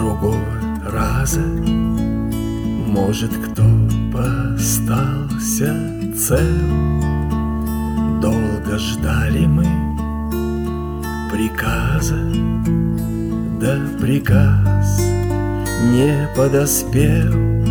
другого раза, может, кто остался цел. Долго ждали мы приказа, да приказ не подоспел.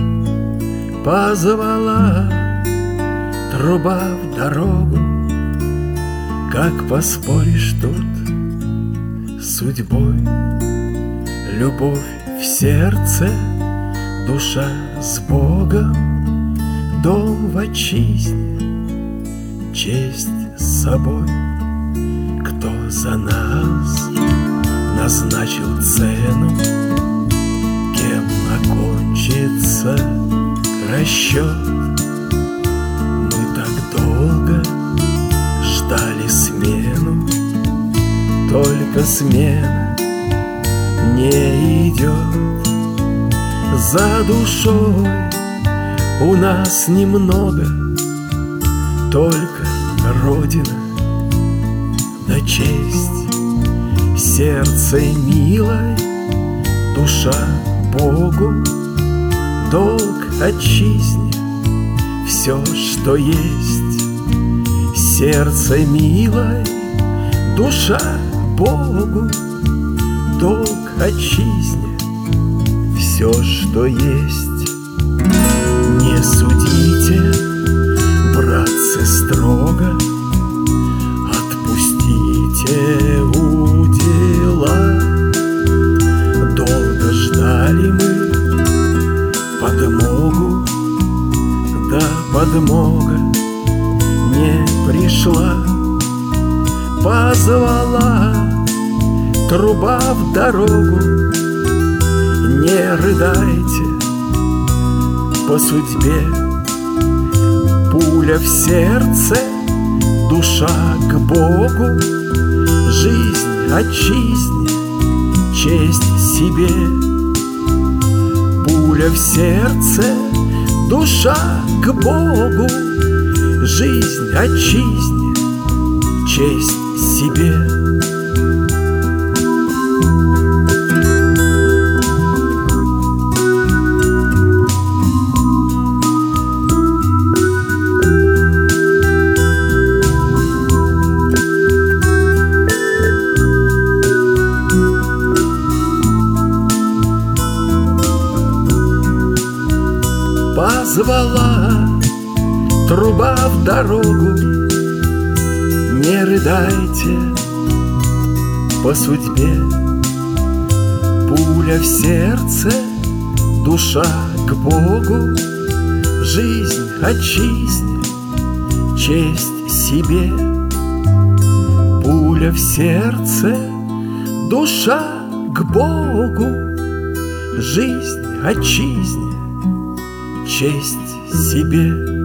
Позвала труба в дорогу, как поспоришь тут с судьбой? Любовь в сердце, душа с Богом, дом в отчизне, честь с собой. Кто за нас назначил цену, кем окончится расчет? Мы так долго ждали смену, только смена не идет. За душой у нас немного, только Родина да честь. Сердце милой, душа Богу, долг отчизне, все, что есть. Сердце милой, душа Богу, долг отчизне, все, что есть. Не судите, братцы, строго, отпустите удела. Долго ждали мы подмогу, да подмога не пришла. Позвала труба в дорогу, не рыдайте по судьбе. Пуля в сердце, душа к Богу, жизнь отчизне, честь себе. Пуля в сердце, душа к Богу, жизнь отчизне, честь себе. Позвала труба в дорогу, не рыдайте по судьбе. Пуля в сердце, душа к Богу, жизнь отчизне, честь себе. Пуля в сердце, душа к Богу, жизнь отчизне, честь себе.